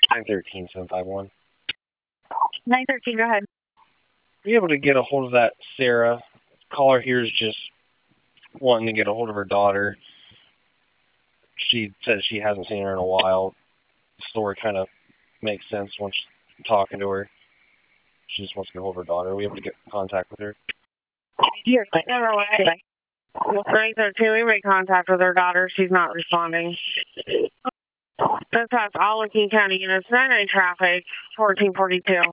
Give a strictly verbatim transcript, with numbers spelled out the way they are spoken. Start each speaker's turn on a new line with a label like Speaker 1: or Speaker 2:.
Speaker 1: nine thirteen, seven five one.
Speaker 2: nine thirteen, go ahead.
Speaker 1: Are you able to get a hold of that Sarah? Caller here is just wanting to get a hold of her daughter. She says she hasn't seen her in a while. The story kind of makes sense once talking to her. She just wants to get a hold of her daughter. Are we able to get in contact with her?
Speaker 2: Yes, never way. nine thirteen, we made contact with her daughter. She's not responding. This has all of King County units, nine eight traffic, fourteen forty-two.